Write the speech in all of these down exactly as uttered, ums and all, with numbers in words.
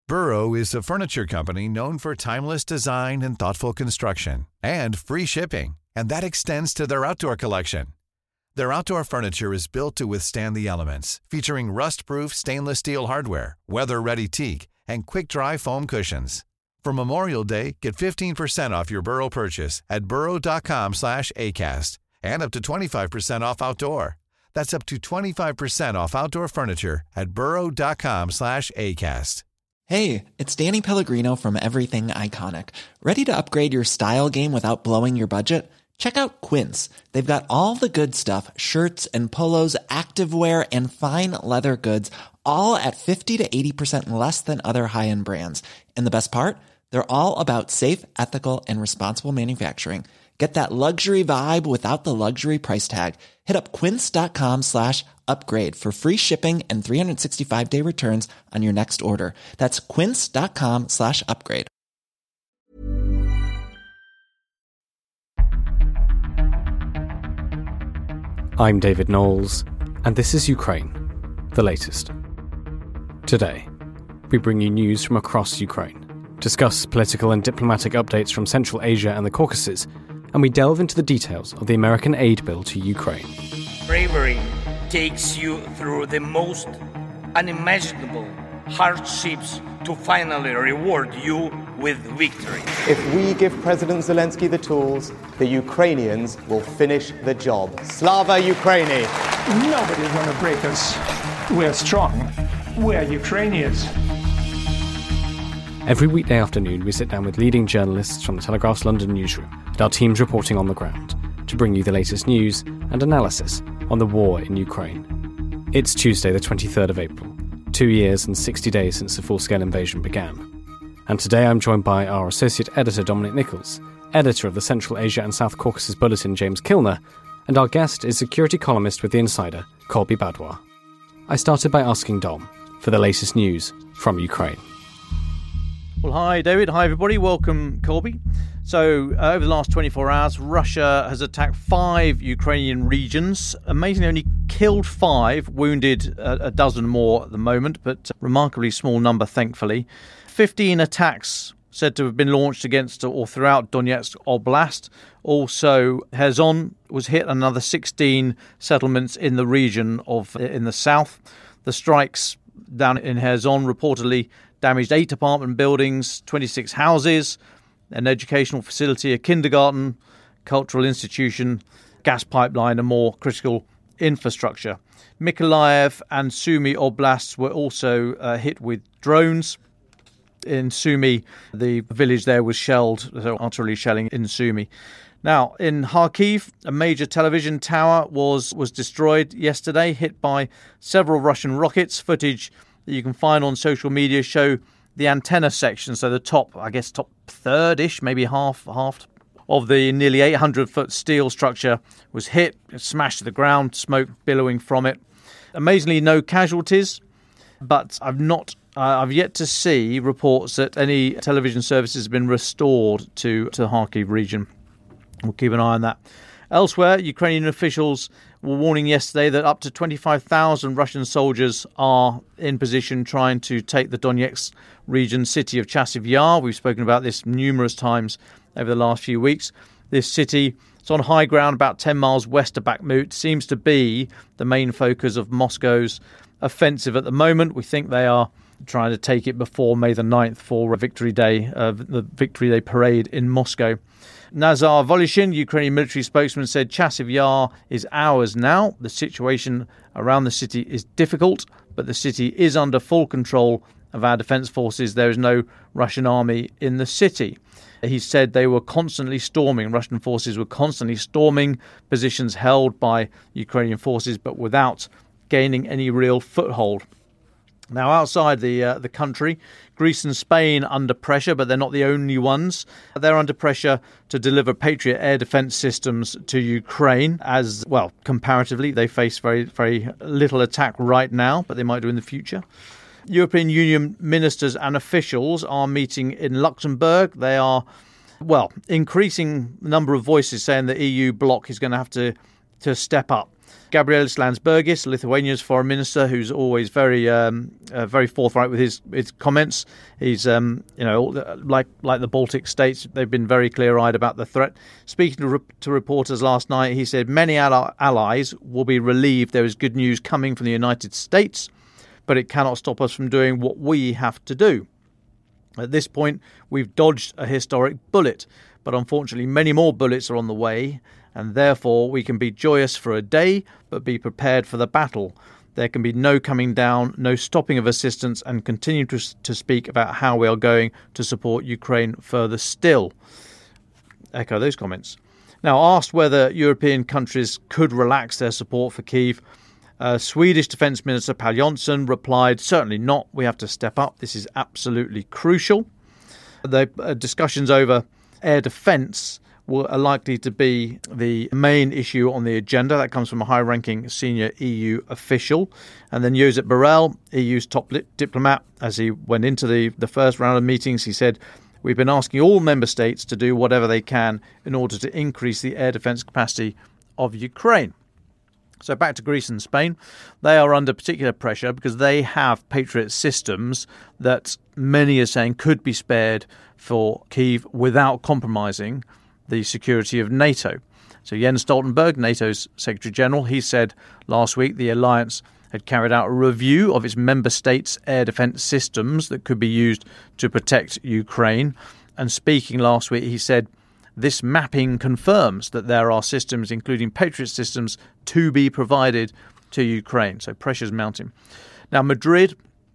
Burrow is a furniture company known for timeless design and thoughtful construction, and free shipping, and that extends to their outdoor collection. Their outdoor furniture is built to withstand the elements, featuring rust-proof stainless steel hardware, weather-ready teak, and quick-dry foam cushions. For Memorial Day, get fifteen percent off your Burrow purchase at burrow.com slash ACAST and up to twenty-five percent off outdoor. That's up to twenty-five percent off outdoor furniture at burrow.com slash ACAST. Hey, it's Danny Pellegrino from Everything Iconic. Ready to upgrade your style game without blowing your budget? Check out Quince. They've got all the good stuff, shirts and polos, activewear, and fine leather goods, all at fifty to eighty percent less than other high-end brands. And the best part? They're all about safe, ethical, and responsible manufacturing. Get that luxury vibe without the luxury price tag. Hit up quince.com slash upgrade for free shipping and three sixty-five day returns on your next order. That's quince.com slash upgrade. I'm David Knowles, and this is Ukraine, the latest. Today, we bring you news from across Ukraine, discuss political and diplomatic updates from Central Asia and the Caucasus, and we delve into the details of the American aid bill to Ukraine. Bravery takes you through the most unimaginable hardships to finally reward you with victory. If we give President Zelensky the tools, the Ukrainians will finish the job. Slava Ukraini! Nobody's going to break us. We're strong. We're Ukrainians. Every weekday afternoon, we sit down with leading journalists from the Telegraph's London newsroom and our teams reporting on the ground to bring you the latest news and analysis on the war in Ukraine. It's Tuesday, the twenty-third of April, two years and sixty days since the full-scale invasion began. And today I'm joined by our associate editor, Dominic Nichols, editor of the Central Asia and South Caucasus Bulletin, James Kilner, and our guest is security columnist with The Insider, Colby Badwa. I started by asking Dom for the latest news from Ukraine. Well, hi, David. Hi, everybody. Welcome, Colby. So, uh, over the last twenty-four hours, Russia has attacked five Ukrainian regions. Amazingly, only killed five, wounded a, a dozen more at the moment, but remarkably small number, thankfully. fifteen attacks said to have been launched against or throughout Donetsk Oblast. Also, Kherson was hit, another sixteen settlements in the region of in the south. The strikes down in Kherson reportedly damaged eight apartment buildings, twenty-six houses, an educational facility, a kindergarten, cultural institution, gas pipeline, and more critical infrastructure. Mykolaiv and Sumy Oblasts were also uh, hit with drones. In Sumy, the village there was shelled, so artillery shelling in Sumy. Now, in Kharkiv, a major television tower was, was destroyed yesterday, hit by several Russian rockets. Footage that you can find on social media show the antenna section, so the top, I guess, top third-ish, maybe half, half of the nearly eight hundred foot steel structure was hit, smashed to the ground, smoke billowing from it. Amazingly, no casualties, but I've not, uh, I've yet to see reports that any television services have been restored to, to the Kharkiv region. We'll keep an eye on that. Elsewhere, Ukrainian officials were warning yesterday that up to twenty-five thousand Russian soldiers are in position trying to take the Donetsk region city of Chasiv Yar. We've spoken about this numerous times over the last few weeks. This city, it's on high ground about ten miles west of Bakhmut, seems to be the main focus of Moscow's offensive at the moment. We think they are trying to take it before May the ninth for Victory Day, uh, the Victory Day parade in Moscow. Nazar Voloshin, Ukrainian military spokesman, said Chasiv Yar is ours now. The situation around the city is difficult, but the city is under full control of our defence forces. There is no Russian army in the city. He said they were constantly storming, Russian forces were constantly storming positions held by Ukrainian forces, but without gaining any real foothold. Now, outside the uh, the country, Greece and Spain under pressure, but they're not the only ones. They're under pressure to deliver Patriot air defence systems to Ukraine as, well, comparatively, they face very, very little attack right now, but they might do in the future. European Union ministers and officials are meeting in Luxembourg. They are, well, increasing the number of voices saying the E U bloc is going to have to to step up. Gabrielius Landsbergis, Lithuania's foreign minister, who's always very, um, uh, very forthright with his, his comments. He's, um, you know, like like the Baltic states, they've been very clear-eyed about the threat. Speaking to, re- to reporters last night, he said many ally- allies will be relieved there is good news coming from the United States, but it cannot stop us from doing what we have to do. At this point, we've dodged a historic bullet, but unfortunately many more bullets are on the way, and therefore we can be joyous for a day, but be prepared for the battle. There can be no coming down, no stopping of assistance, and continue to, to speak about how we are going to support Ukraine further still. Echo those comments. Now, asked whether European countries could relax their support for Kyiv, uh, Swedish Defence Minister Pål Jonson replied, certainly not, we have to step up, this is absolutely crucial. The uh, discussions over air defence are likely to be the main issue on the agenda. That comes from a high-ranking senior E U official. And then Josep Borrell, E U's top diplomat, as he went into the, the first round of meetings, he said, we've been asking all member states to do whatever they can in order to increase the air defence capacity of Ukraine. So back to Greece and Spain. They are under particular pressure because they have Patriot systems that many are saying could be spared for Kyiv without compromising the security of NATO. So Jens Stoltenberg, NATO's Secretary General, he said last week the alliance had carried out a review of its member states' air defence systems that could be used to protect Ukraine. And speaking last week, he said, this mapping confirms that there are systems, including Patriot systems, to be provided to Ukraine. So pressure's mounting. Now, Madrid,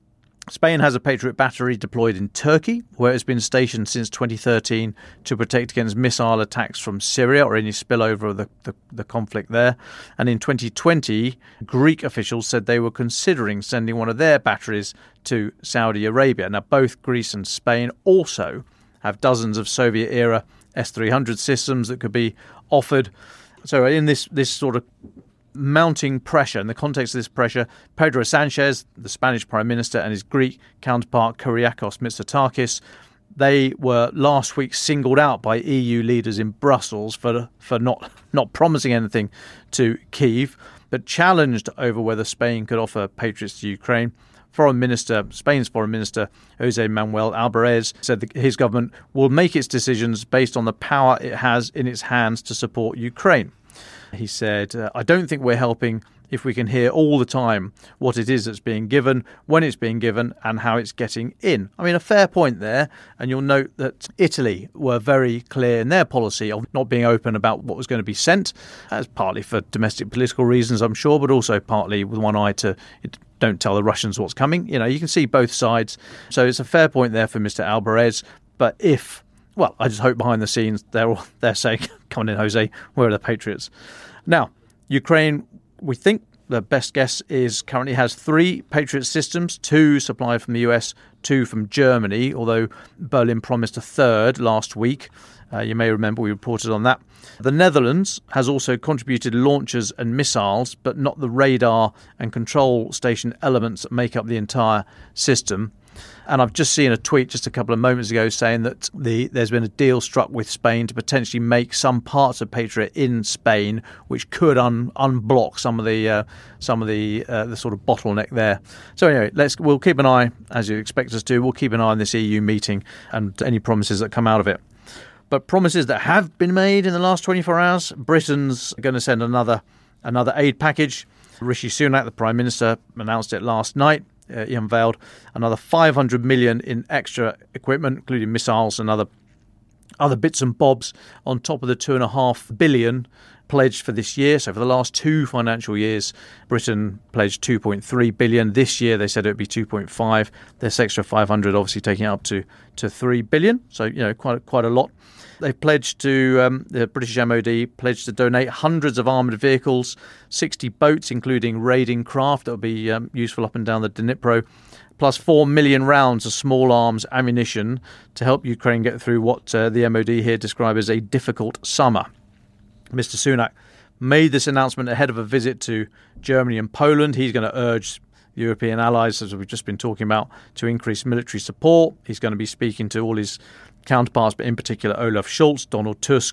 Spain has a Patriot battery deployed in Turkey, where it's been stationed since twenty thirteen to protect against missile attacks from Syria or any spillover of the, the, the conflict there. And in twenty twenty, Greek officials said they were considering sending one of their batteries to Saudi Arabia. Now, both Greece and Spain also have dozens of Soviet-era S three hundred systems that could be offered. So in this, this sort of mounting pressure, in the context of this pressure, Pedro Sanchez, the Spanish Prime Minister, and his Greek counterpart Kyriakos Mitsotakis, they were last week singled out by E U leaders in Brussels for for not not promising anything to Kyiv, but challenged over whether Spain could offer Patriots to Ukraine. Foreign Minister, Spain's Foreign Minister, José Manuel Álvarez, said that his government will make its decisions based on the power it has in its hands to support Ukraine. He said, uh, I don't think we're helping if we can hear all the time what it is that's being given, when it's being given, and how it's getting in. I mean, a fair point there. And you'll note that Italy were very clear in their policy of not being open about what was going to be sent. That's partly for domestic political reasons, I'm sure, but also partly with one eye to don't tell the Russians what's coming. You know, you can see both sides. So it's a fair point there for Mister Álvarez. But if Well, I just hope behind the scenes they're all, they're saying, come on in, Jose, where are the Patriots? Now, Ukraine, we think the best guess is currently has three Patriot systems, two supplied from the U S, two from Germany, although Berlin promised a third last week. Uh, you may remember we reported on that. The Netherlands has also contributed launchers and missiles, but not the radar and control station elements that make up the entire system. And I've just seen a tweet just a couple of moments ago saying that the there's been a deal struck with Spain to potentially make some parts of Patriot in Spain, which could un, unblock some of the uh, some of the uh, the sort of bottleneck there. So anyway, let's we'll keep an eye, as you expect us to. We'll keep an eye on this E U meeting and any promises that come out of it. But promises that have been made in the last twenty-four hours. Britain's going to send another another aid package. Rishi Sunak, the Prime Minister, announced it last night. Uh, he unveiled another five hundred million in extra equipment, including missiles and other other bits and bobs, on top of the two and a half billion pledged for this year. So for the last two financial years, Britain pledged two point three billion. This year they said it would be two point five. This extra five hundred, obviously taking it up to to three billion. So you know quite quite a lot. They've pledged to, um, the British M O D pledged to donate hundreds of armoured vehicles, sixty boats, including raiding craft that will be um, useful up and down the Dnipro, plus four million rounds of small arms ammunition to help Ukraine get through what uh, the M O D here describe as a difficult summer. Mister Sunak made this announcement ahead of a visit to Germany and Poland. He's going to urge European allies, as we've just been talking about, to increase military support. He's going to be speaking to all his counterparts, but in particular Olaf Scholz, Donald Tusk,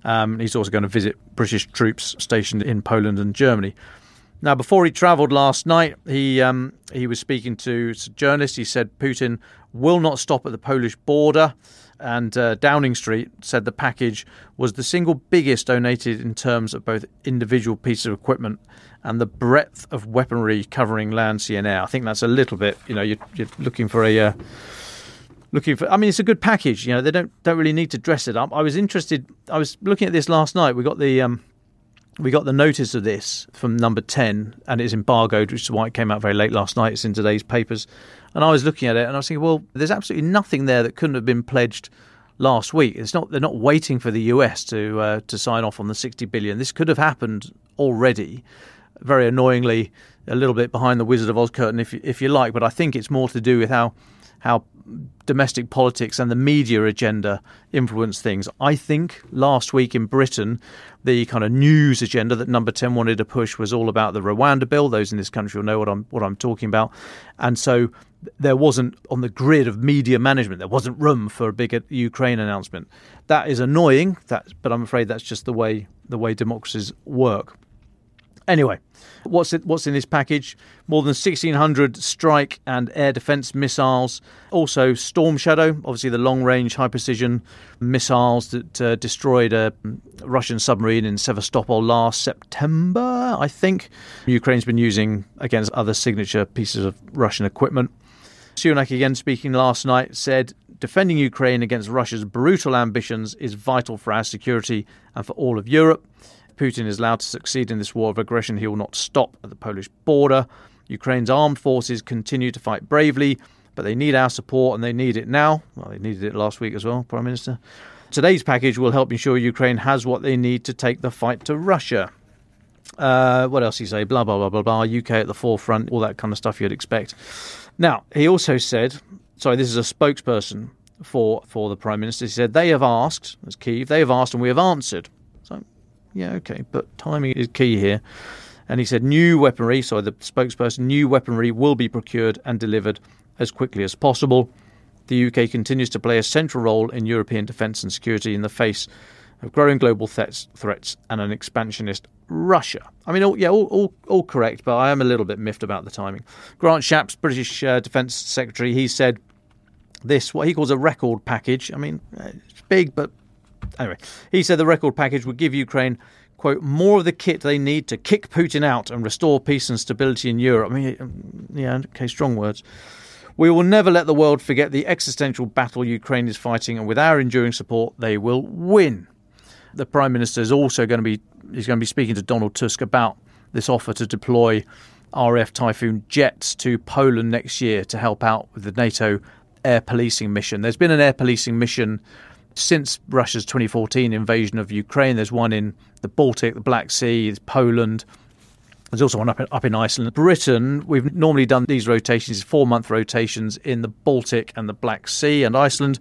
Um, he's also going to visit British troops stationed in Poland and Germany. Now, before he travelled last night, he um, he was speaking to journalists. He said Putin will not stop at the Polish border. And uh, Downing Street said the package was the single biggest donated in terms of both individual pieces of equipment and the breadth of weaponry covering land, sea and air. I think that's a little bit, you know, you're, you're looking for a... Uh, looking for. I mean, it's a good package. You know, they don't don't really need to dress it up. I was interested. I was looking at this last night. We got the um, we got the notice of this from Number ten, and it's embargoed, which is why it came out very late last night. It's in today's papers, and I was looking at it, and I was thinking, well, there's absolutely nothing there that couldn't have been pledged last week. It's not. They're not waiting for the U S to uh, to sign off on the sixty billion. This could have happened already. Very annoyingly, a little bit behind the Wizard of Oz curtain, if you, if you like. But I think it's more to do with how. how domestic politics and the media agenda influence things. I think last week in Britain, the kind of news agenda that Number ten wanted to push was all about the Rwanda bill. Those in this country will know what I'm what I'm talking about. And so there wasn't, on the grid of media management, there wasn't room for a bigger Ukraine announcement. That is annoying, that, but I'm afraid that's just the way the way democracies work. Anyway, what's it, what's in this package? More than sixteen hundred strike and air defence missiles. Also Storm Shadow, obviously the long-range high-precision missiles that uh, destroyed a Russian submarine in Sevastopol last September, I think. Ukraine's been using against other signature pieces of Russian equipment. Sunak, again speaking last night, said, defending Ukraine against Russia's brutal ambitions is vital for our security and for all of Europe. Putin is allowed to succeed in this war of aggression. He will not stop at the Polish border. Ukraine's armed forces continue to fight bravely, but they need our support, and they need it now. Well, they needed it last week as well, Prime Minister. Today's package will help ensure Ukraine has what they need to take the fight to Russia. Uh, what else did he say? Blah, blah, blah, blah, blah. U K at the forefront, all that kind of stuff you'd expect. Now, he also said, sorry, this is a spokesperson for, for the Prime Minister. He said, they have asked, that's Kyiv, they have asked and we have answered. So, yeah, okay, but timing is key here. And he said new weaponry, so the spokesperson, new weaponry will be procured and delivered as quickly as possible. The U K continues to play a central role in European defence and security in the face of growing global threats, threats and an expansionist Russia. I mean, all, yeah, all, all, all correct, but I am a little bit miffed about the timing. Grant Shapps, British uh, Defence Secretary, he said this, what he calls a record package. I mean, it's big, but anyway, he said the record package would give Ukraine, quote, more of the kit they need to kick Putin out and restore peace and stability in Europe. I mean, yeah, okay, strong words. We will never let the world forget the existential battle Ukraine is fighting, and with our enduring support, they will win. The Prime Minister is also going to be he's going to be speaking to Donald Tusk about this offer to deploy R A F Typhoon jets to Poland next year to help out with the NATO air policing mission. There's been an air policing mission since Russia's twenty fourteen invasion of Ukraine. There's one in the Baltic, the Black Sea, there's Poland. There's also one up in, up in Iceland. Britain, we've normally done these rotations, four-month rotations in the Baltic and the Black Sea and Iceland.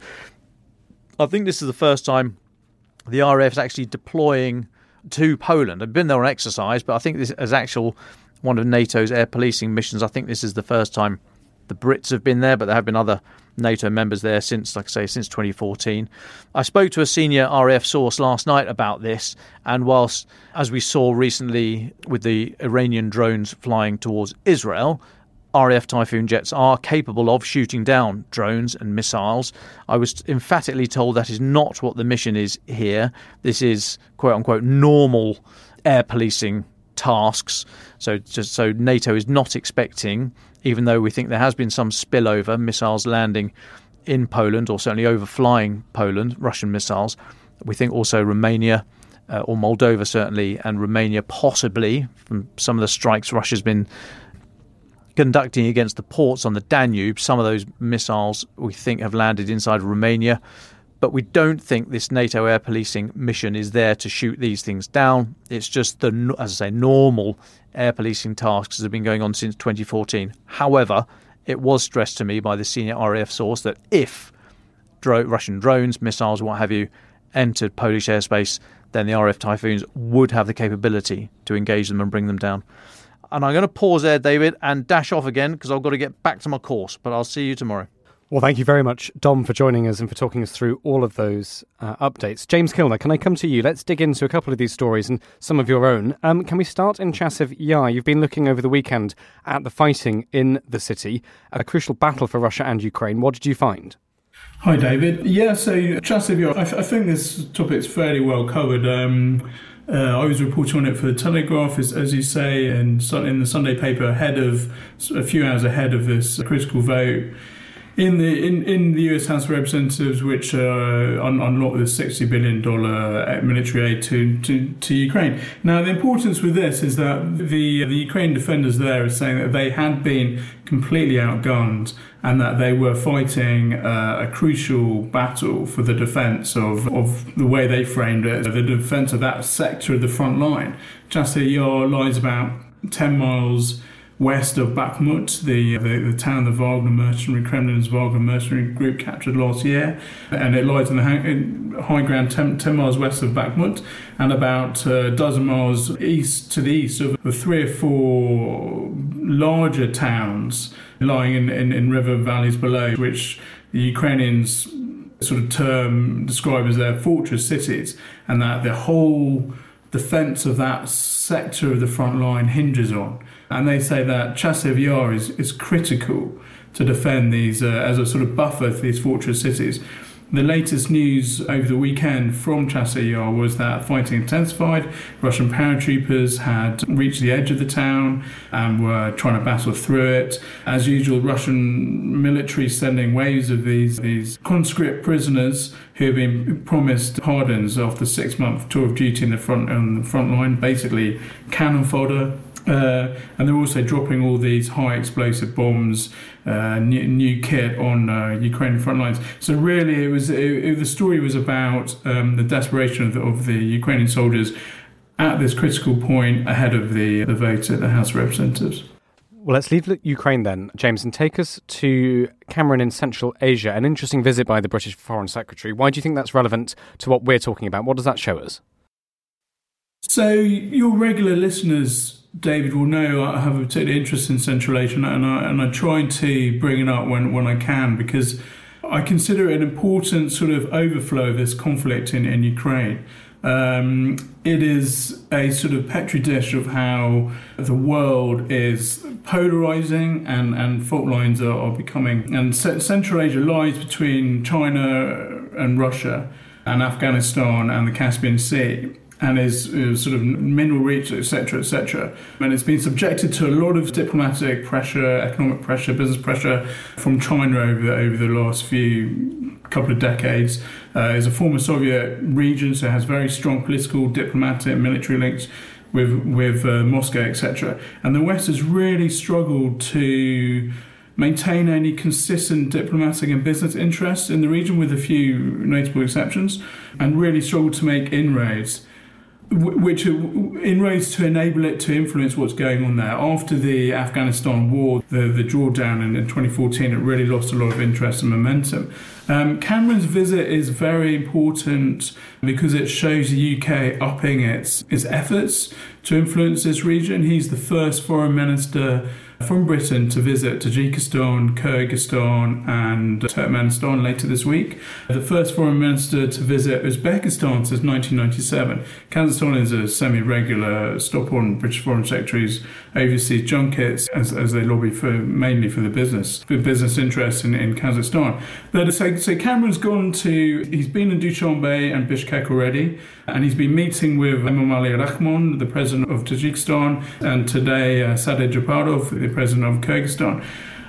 I think this is the first time the R A F is actually deploying to Poland. I've been there on exercise, but I think this is actual one of NATO's air policing missions. I think this is the first time the Brits have been there, but there have been other NATO members there since, like I say, since twenty fourteen. I spoke to a senior R A F source last night about this, and whilst, as we saw recently with the Iranian drones flying towards Israel, R A F Typhoon jets are capable of shooting down drones and missiles, I was emphatically told that is not what the mission is here. This is, quote-unquote, normal air policing tasks. So, just, so NATO is not expecting, even though we think there has been some spillover, missiles landing in Poland or certainly overflying Poland, Russian missiles. We think also Romania uh, or Moldova certainly, and Romania possibly from some of the strikes Russia's been conducting against the ports on the Danube. Some of those missiles we think have landed inside Romania. But we don't think this NATO air policing mission is there to shoot these things down. It's just the, as I say, normal air policing tasks that have been going on since twenty fourteen. However, it was stressed to me by the senior R A F source that if dro- Russian drones, missiles, what have you, entered Polish airspace, then the R A F Typhoons would have the capability to engage them and bring them down. And I'm going to pause there, David, and dash off again because I've got to get back to my course. But I'll see you tomorrow. Well, thank you very much, Dom, for joining us and for talking us through all of those uh, updates. James Kilner, can I come to you? Let's dig into a couple of these stories and some of your own. Um, can we start in Chasiv Yar? You've been looking over the weekend at the fighting in the city, a crucial battle for Russia and Ukraine. What did you find? Hi, David. Yeah, so Chasiv Yar, I, th- I think this topic's fairly well covered. Um, uh, I was reporting on it for the Telegraph, as, as you say, and in the Sunday paper ahead of, a few hours ahead of this critical vote in the in, in the U S House of Representatives, which uh, un- unlocked the sixty billion dollars military aid to, to, to Ukraine. Now, the importance with this is that the the Ukrainian defenders there are saying that they had been completely outgunned and that they were fighting uh, a crucial battle for the defence of, of the way they framed it, the defence of that sector of the front line. Chasiv Yar lies about ten miles west of Bakhmut, the, the the town the Wagner mercenary, Kremlin's Wagner mercenary group captured last year, and it lies in the high, high ground ten, ten miles west of Bakhmut, and about a dozen miles east to the east of the three or four larger towns lying in, in, in river valleys below, which the Ukrainians sort of term, describe as their fortress cities, and that the whole defence of that sector of the front line hinges on. And they say that Chasiv Yar is, is critical to defend these uh, as a sort of buffer for these fortress cities. The latest news over the weekend from Chasiv Yar was that fighting intensified. Russian paratroopers had reached the edge of the town and were trying to battle through it. As usual, Russian military sending waves of these, these conscript prisoners who have been promised pardons after six-month tour of duty in the front on the front line, basically cannon fodder. Uh, and they're also dropping all these high explosive bombs, uh, new, new kit on uh, Ukrainian front lines. So really, it was it, it, the story was about um, the desperation of the, of the Ukrainian soldiers at this critical point ahead of the the vote at the House of Representatives. Well, let's leave Ukraine then, James, and take us to Cameroon in Central Asia. An interesting visit by the British Foreign Secretary. Why do you think that's relevant to what we're talking about? What does that show us? So your regular listeners, David, will know I have a particular interest in Central Asia, and I, and I try to bring it up when, when I can, because I consider it an important sort of overflow of this conflict in, in Ukraine. Um, it is a sort of petri dish of how the world is polarizing and, and fault lines are, are becoming. And Central Asia lies between China and Russia and Afghanistan and the Caspian Sea, and is uh, sort of mineral rich, et cetera, et cetera. And it's been subjected to a lot of diplomatic pressure, economic pressure, business pressure from China over, over the last few couple of decades. Uh, it's a former Soviet region, so it has very strong political, diplomatic, military links with, with uh, Moscow, et cetera. And the West has really struggled to maintain any consistent diplomatic and business interests in the region, with a few notable exceptions, and really struggled to make inroads, which inroads to enable it to influence what's going on there. After the Afghanistan war, the, the drawdown in, in twenty fourteen, it really lost a lot of interest and momentum. Um, Cameron's visit is very important because it shows the U K upping its, its efforts to influence this region. He's the first foreign minister from Britain to visit Tajikistan, Kyrgyzstan and Turkmenistan later this week. The first foreign minister to visit Uzbekistan since nineteen ninety-seven. Kazakhstan is a semi-regular stop on British Foreign Secretary's overseas junkets as, as they lobby for mainly for the business for business interests in, in Kazakhstan. But so, so Cameron's gone to, he's been in Dushanbe and Bishkek already, and he's been meeting with Emomali Rahmon, the president of Tajikistan, and today uh, Sadegh Japarov, the president of Kyrgyzstan.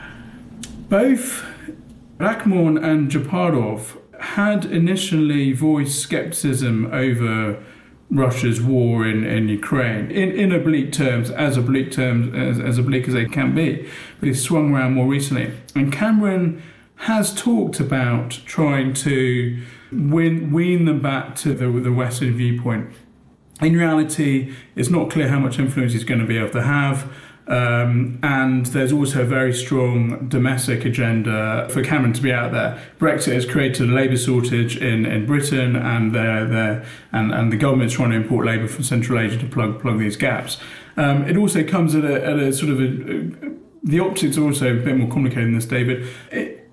Both Rahmon and Japarov had initially voiced skepticism over Russia's war in, in Ukraine, in, in oblique terms, as oblique terms as, as oblique as they can be. But he swung around more recently. And Cameron has talked about trying to win, wean them back to the, the Western viewpoint. In reality, it's not clear how much influence he's going to be able to have. Um, and there's also a very strong domestic agenda for Cameron to be out there. Brexit has created a labour shortage in, in Britain, and they're, they're, and, and the government's trying to import labour from Central Asia to plug plug these gaps. Um, it also comes at a, at a sort of a, a, the optics are also a bit more complicated than this, David. It,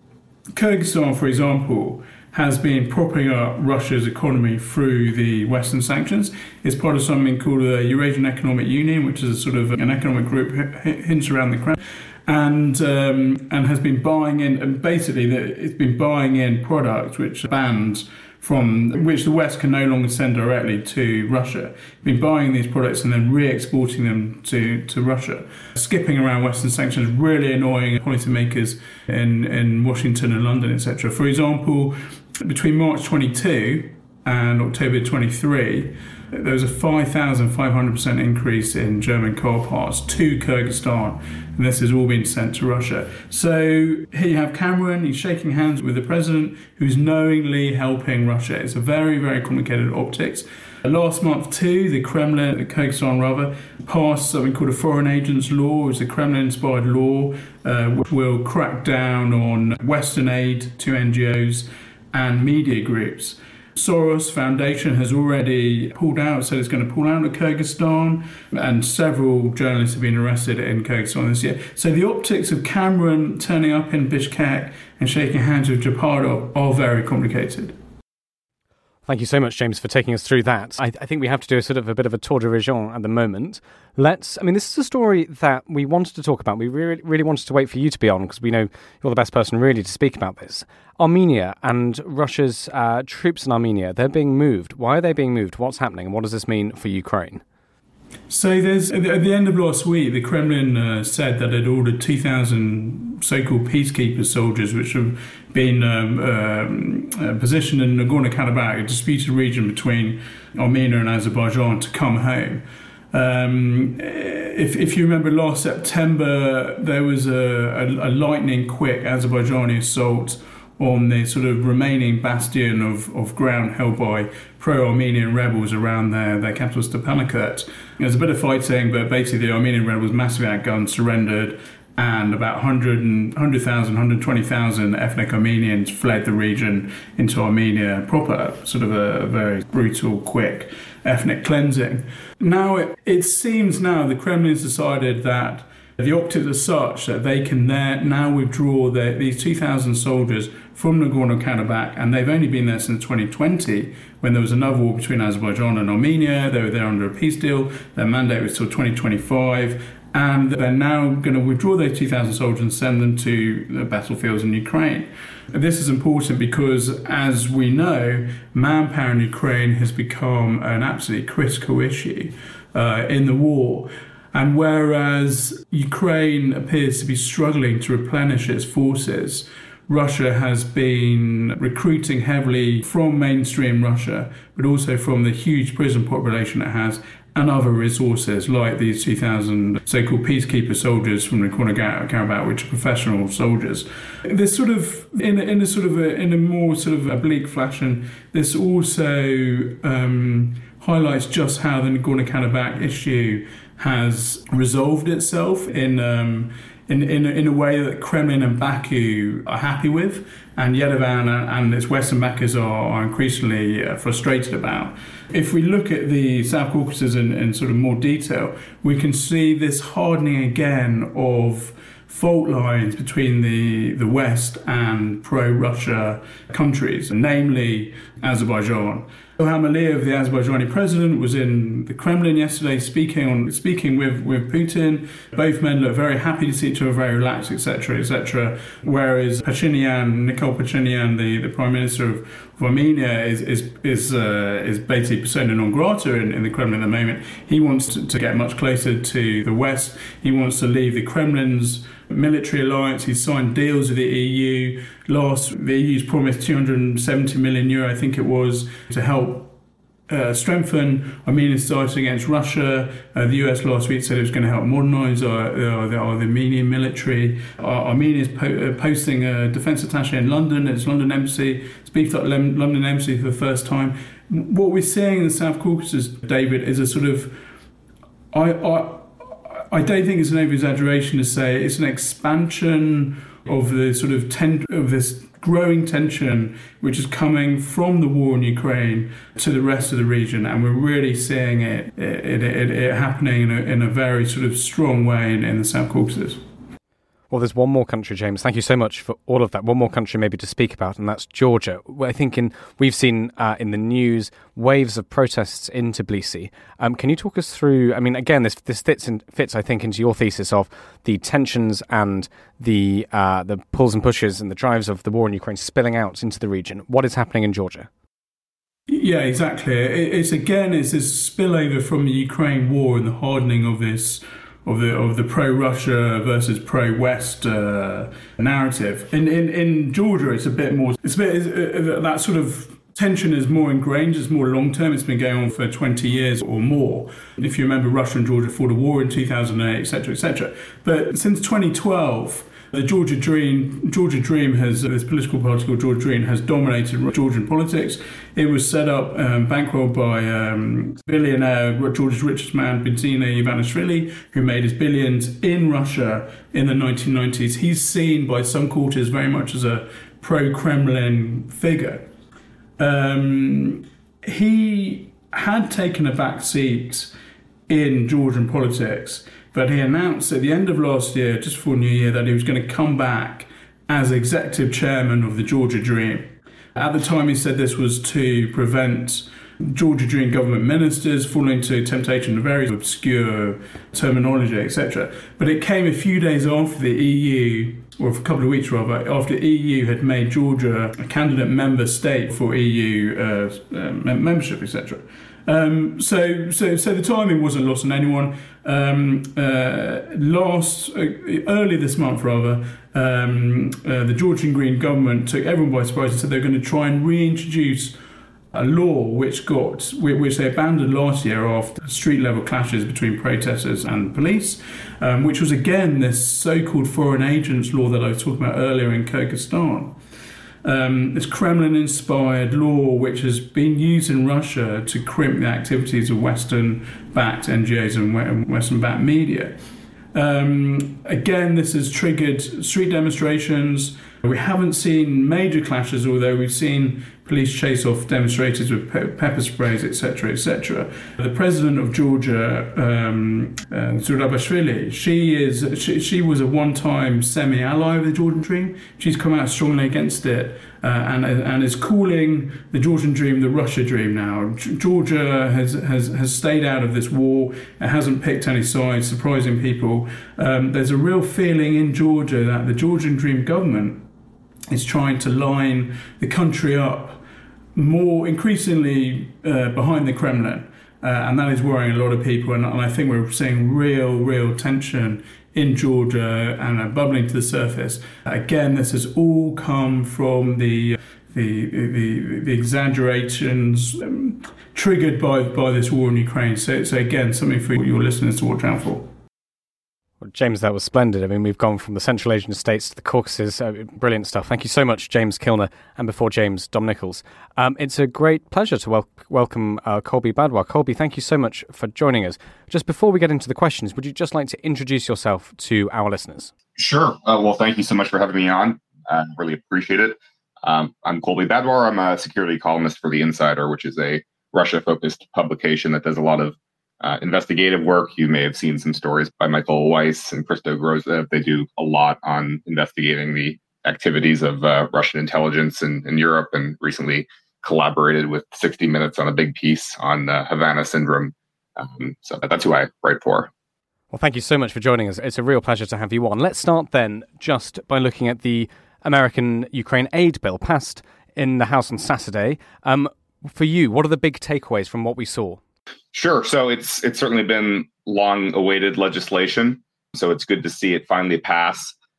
Kyrgyzstan, for example, has been propping up Russia's economy through the Western sanctions. It's part of something called the Eurasian Economic Union, which is a sort of an economic group hinged around the Kremlin, and um, and has been buying in, and basically it's been buying in products which are banned from, which the West can no longer send directly to Russia. Been buying these products and then re-exporting them to, to Russia. Skipping around Western sanctions, really annoying policymakers in, in Washington and London, et cetera. For example, between March twenty-two and October twenty-three, there was a five thousand five hundred percent increase in German car parts to Kyrgyzstan, and this has all been sent to Russia. So here you have Cameron, he's shaking hands with the president who's knowingly helping Russia. It's a very, very complicated optics. Last month too, the Kremlin, the Kyrgyzstan rather, passed something called a Foreign Agents Law. It's a Kremlin-inspired law uh, which will crack down on Western aid to N G Os and media groups. Soros Foundation has already pulled out, said it's going to pull out of Kyrgyzstan, and several journalists have been arrested in Kyrgyzstan this year. So the optics of Cameron turning up in Bishkek and shaking hands with Japarov are very complicated. Thank you so much, James, for taking us through that. I, I think we have to do a sort of a bit of a tour de region at the moment. Let's, I mean, this is a story that we wanted to talk about. We really, really wanted to wait for you to be on because we know you're the best person really to speak about this. Armenia and Russia's uh, troops in Armenia, they're being moved. Why are they being moved? What's happening? And what does this mean for Ukraine? So there's at the end of last week, the Kremlin uh, said that it ordered two thousand so-called peacekeeper soldiers, which have been um, um, uh, positioned in Nagorno-Karabakh, a disputed region between Armenia and Azerbaijan, to come home. Um, if, if you remember last September, there was a, a, a lightning-quick Azerbaijani assault on the sort of remaining bastion of, of ground held by pro-Armenian rebels around their, their capital Stepanakert. There was a bit of fighting, but basically the Armenian rebels massively outgunned, surrendered, and about one hundred thousand, one hundred twenty thousand ethnic Armenians fled the region into Armenia proper, sort of a, a very brutal, quick ethnic cleansing. Now, it, it seems now the Kremlin's decided that the optics are such that they can there now withdraw their, these two thousand soldiers from Nagorno-Karabakh, and they've only been there since twenty twenty, when there was another war between Azerbaijan and Armenia. They were there under a peace deal. Their mandate was till twenty twenty-five, and they're now going to withdraw those two thousand soldiers and send them to the battlefields in Ukraine. This is important because, as we know, manpower in Ukraine has become an absolutely critical issue uh, in the war. And whereas Ukraine appears to be struggling to replenish its forces, Russia has been recruiting heavily from mainstream Russia, but also from the huge prison population it has and other resources like these two thousand so-called peacekeeper soldiers from Nagorno-Karabakh, which are professional soldiers. This sort of, in, in a sort of a, in a more sort of oblique fashion, this also um, highlights just how the Nagorno-Karabakh issue has resolved itself in um, in in in a way that Kremlin and Baku are happy with, and Yerevan and its Western backers are, are increasingly uh, frustrated about. If we look at the South Caucasus in, in sort of more detail, we can see this hardening again of fault lines between the, the West and pro-Russia countries, namely Azerbaijan. Ilham Aliyev, the Azerbaijani president, was in the Kremlin yesterday speaking on speaking with, with Putin. Both men look very happy to see each other, very relaxed, et cetera, et cetera. Whereas Pashinyan, Nikol Pashinyan, the, the prime minister of, of Armenia, is is is uh, is basically persona non grata in, in the Kremlin at the moment. He wants to, to get much closer to the West. He wants to leave the Kremlin's military alliance. He's signed deals with the E U. Last, the E U's promised two hundred seventy million euro, I think it was, to help uh, strengthen Armenia's stance against Russia. Uh, the U S last week said it was going to help modernise our, our, the, our, the Armenian military. Ar- Armenia is po- uh, posting a defence attaché in London, its London embassy, speaks up Lem- London embassy for the first time. What we're seeing in the South Caucasus, David, is a sort of... I. I I don't think it's an over-exaggeration to say it's an expansion of the sort of ten- of this growing tension which is coming from the war in Ukraine to the rest of the region, and we're really seeing it it, it, it, it happening in a, in a very sort of strong way in, in the South Caucasus. Well, there's one more country, James. Thank you so much for all of that. One more country maybe to speak about, and that's Georgia. I think in we've seen uh, in the news waves of protests in Tbilisi. Um, can you talk us through, I mean, again, this this fits, in, fits I think, into your thesis of the tensions and the uh, the pulls and pushes and the drives of the war in Ukraine spilling out into the region. What is happening in Georgia? Yeah, exactly. It's, again, it's this spillover from the Ukraine war and the hardening of this of the of the pro-Russia versus pro-West uh, narrative. In, in in Georgia, it's a bit more. It's a bit it's, uh, that sort of tension is more ingrained. It's more long term. It's been going on for twenty years or more. If you remember, Russia and Georgia fought a war in two thousand eight, et cetera, et cetera. But since twenty twelve. The Georgia Dream, Georgia Dream has, this political party called Georgia Dream has dominated Georgian politics. It was set up, um, bankrolled by um, billionaire, Georgia's richest man, Bidzina Ivanishvili, who made his billions in Russia in the nineteen nineties. He's seen by some quarters very much as a pro-Kremlin figure. Um, he had taken a back seat in Georgian politics, but he announced at the end of last year, just before New Year, that he was going to come back as executive chairman of the Georgia Dream. At the time, he said this was to prevent Georgia Dream government ministers falling into temptation of very obscure terminology, et cetera. But it came a few days after the E U, or a couple of weeks rather, after E U had made Georgia a candidate member state for E U uh, uh, membership, et cetera. Um, so, so, so the timing wasn't lost on anyone. Um, uh, last, uh, early this month, rather, um, uh, the Georgian Green government took everyone by surprise and said they're going to try and reintroduce a law which got, which they abandoned last year after street-level clashes between protesters and police, um, which was again this so-called foreign agents law that I was talking about earlier in Kyrgyzstan. Um, this Kremlin-inspired law which has been used in Russia to crimp the activities of Western-backed N G Os and Western-backed media. Um, again, this has triggered street demonstrations. We haven't seen major clashes, although we've seen police chase off demonstrators with pe- pepper sprays, et cetera, et cetera. The president of Georgia, um, uh, Zurabishvili, she is she, she was a one-time semi-ally of the Georgian Dream. She's come out strongly against it uh, and and is calling the Georgian Dream the Russia Dream now. Georgia has has has stayed out of this war. It hasn't picked any sides, surprising people. Um, there's a real feeling in Georgia that the Georgian Dream government is trying to line the country up more increasingly uh, behind the Kremlin, uh, and that is worrying a lot of people. And, and I think we're seeing real, real tension in Georgia and uh, bubbling to the surface. Again, this has all come from the the the, the exaggerations um, triggered by by this war in Ukraine. So, so again, something for your listeners to watch out for. Well, James, that was splendid. I mean, we've gone from the Central Asian states to the Caucasus. Uh, brilliant stuff. Thank you so much, James Kilner, and before James, Dom Nichols. Um, it's a great pleasure to wel- welcome uh, Colby Badwar. Colby, thank you so much for joining us. Just before we get into the questions, would you just like to introduce yourself to our listeners? Sure. Uh, well, thank you so much for having me on. I really appreciate it. Um, I'm Colby Badwar. I'm a security columnist for The Insider, which is a Russia-focused publication that does a lot of Uh, investigative work. You may have seen some stories by Michael Weiss and Christo Grozev. They do a lot on investigating the activities of uh, Russian intelligence in, in Europe, and recently collaborated with sixty minutes on a big piece on uh, Havana Syndrome. Um, so that's who I write for. Well, thank you so much for joining us. It's a real pleasure to have you on. Let's start then just by looking at the American Ukraine aid bill passed in the House on Saturday. Um, for you, what are the big takeaways from what we saw? Sure. So it's it's certainly been long-awaited legislation. So it's good to see it finally pass.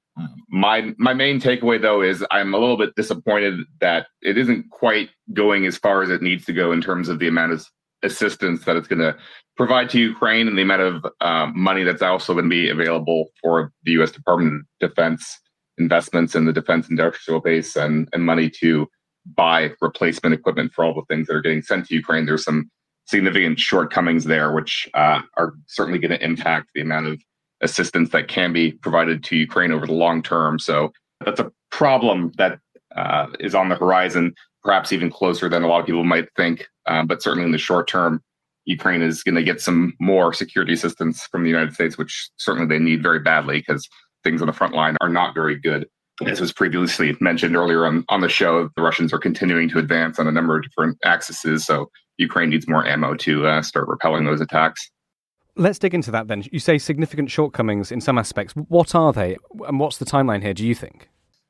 My my main takeaway, though, is I'm a little bit disappointed that it isn't quite going as far as it needs to go in terms of the amount of assistance that it's going to provide to Ukraine and the amount of um, money that's also going to be available for the U S Department of Defense investments in the defense industrial base and, and money to buy replacement equipment for all the things that are getting sent to Ukraine. There's some significant shortcomings there, which uh, are certainly going to impact the amount of assistance that can be provided to Ukraine over the long term. So that's a problem that uh, is on the horizon, perhaps even closer than a lot of people might think. Uh, but certainly in the short term, Ukraine is going to get some more security assistance from the United States, which certainly they need very badly, because things on the front line are not very good. As was previously mentioned earlier on, on the show, the Russians are continuing to advance on a number of different axes, so Ukraine needs more ammo to uh, start repelling those attacks. Let's dig into that then. You say significant shortcomings in some aspects. What are they, and what's the timeline here, do you think?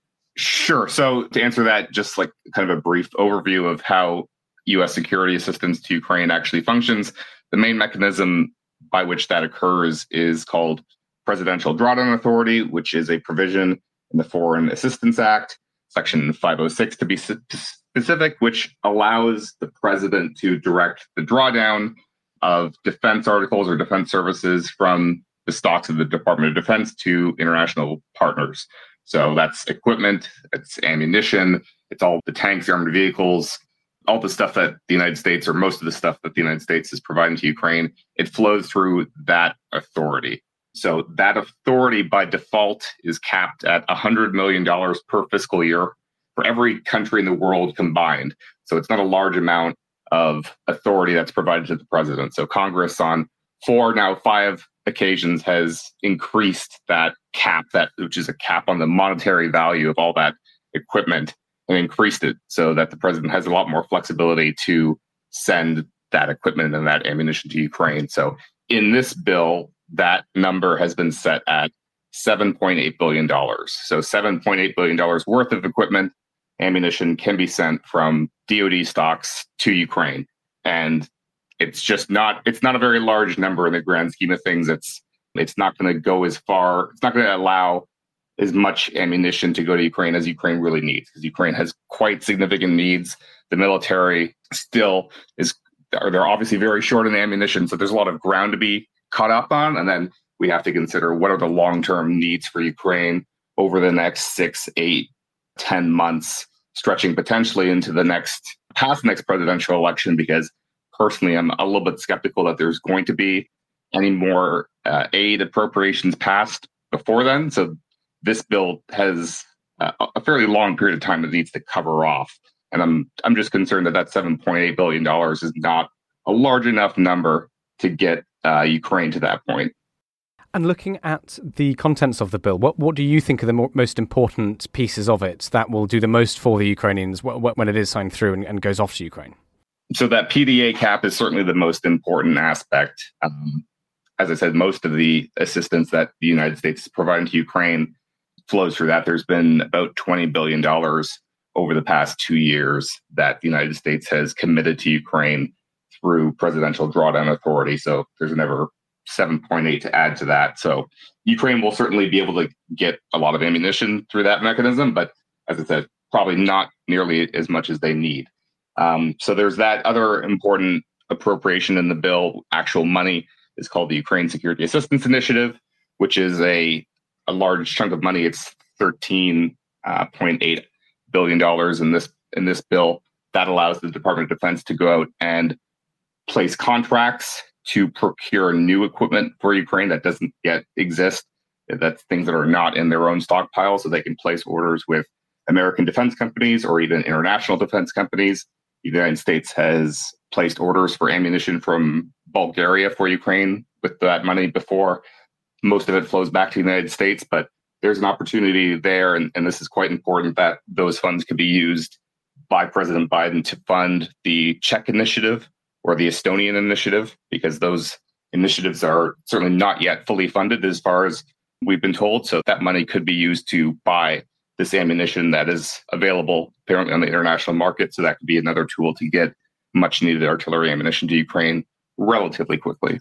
Sure. So to answer that, just like kind of a brief overview of how U S security assistance to Ukraine actually functions. The main mechanism by which that occurs is called Presidential Drawdown Authority, which is a provision in the Foreign Assistance Act, Section five oh six to be specific, which allows the president to direct the drawdown of defense articles or defense services from the stocks of the Department of Defense to international partners. So that's equipment, it's ammunition, it's all the tanks, the armored vehicles, all the stuff that the United States, or most of the stuff that the United States is providing to Ukraine. It flows through that authority. So that authority by default is capped at one hundred million dollars per fiscal year for every country in the world combined. So it's not a large amount of authority that's provided to the president. So Congress on four, now five occasions has increased that cap, that which is a cap on the monetary value of all that equipment, and increased it so that the president has a lot more flexibility to send that equipment and that ammunition to Ukraine. So in this bill, that number has been set at seven point eight billion dollars. So seven point eight billion dollars worth of equipment, ammunition can be sent from D O D stocks to Ukraine. And it's just not, it's not a very large number in the grand scheme of things. It's, it's not going to go as far, it's not going to allow as much ammunition to go to Ukraine as Ukraine really needs, because Ukraine has quite significant needs. The military still is, they're obviously very short in ammunition. So there's a lot of ground to be caught up on. And then we have to consider what are the long-term needs for Ukraine over the next six, eight, ten months, stretching potentially into the next, past the next presidential election, because personally, I'm a little bit skeptical that there's going to be any more uh, aid appropriations passed before then. So this bill has uh, a fairly long period of time that needs to cover off. And I'm I'm just concerned that that seven point eight billion dollars is not a large enough number to get uh, Ukraine to that point. And looking at the contents of the bill, what, what do you think are the more, most important pieces of it that will do the most for the Ukrainians w- w- when it is signed through and, and goes off to Ukraine? So that P D A cap is certainly the most important aspect. Um, as I said, most of the assistance that the United States is providing to Ukraine flows through that. There's been about twenty billion dollars over the past two years that the United States has committed to Ukraine through Presidential Drawdown Authority. So there's another seven point eight to add to that. So Ukraine will certainly be able to get a lot of ammunition through that mechanism, but as I said, probably not nearly as much as they need. Um, so there's that other important appropriation in the bill. Actual money is called the Ukraine Security Assistance Initiative, which is a, a large chunk of money. It's thirteen point eight billion dollars in this in this bill that allows the Department of Defense to go out and place contracts to procure new equipment for Ukraine that doesn't yet exist. That's things that are not in their own stockpile, so they can place orders with American defense companies or even international defense companies. The United States has placed orders for ammunition from Bulgaria for Ukraine with that money before. Most of it flows back to the United States, but there's an opportunity there, and, and this is quite important, that those funds could be used by President Biden to fund the Czech initiative or the Estonian initiative, because those initiatives are certainly not yet fully funded as far as we've been told. So that money could be used to buy this ammunition that is available apparently on the international market. So that could be another tool to get much needed artillery ammunition to Ukraine relatively quickly.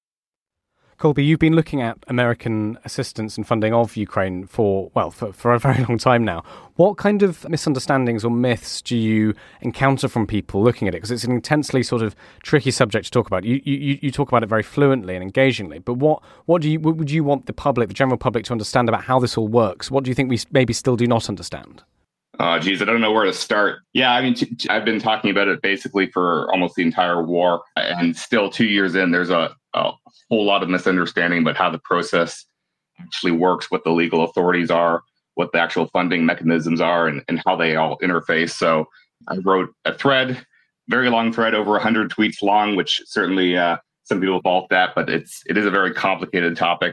Colby, you've been looking at American assistance and funding of Ukraine for, well, for, for a very long time now. What kind of misunderstandings or myths do you encounter from people looking at it? Because it's an intensely sort of tricky subject to talk about. You you, you talk about it very fluently and engagingly, but what, what do you what would you want the public, the general public, to understand about how this all works? What do you think we maybe still do not understand? Oh, geez, I don't know where to start. Yeah, I mean, t- t- I've been talking about it basically for almost the entire war, and still two years in, there's a, a whole lot of misunderstanding about how the process actually works, what the legal authorities are, what the actual funding mechanisms are, and, and how they all interface. So I wrote a thread, very long thread, over one hundred tweets long, which certainly uh, some people balked at, but it's it is a very complicated topic.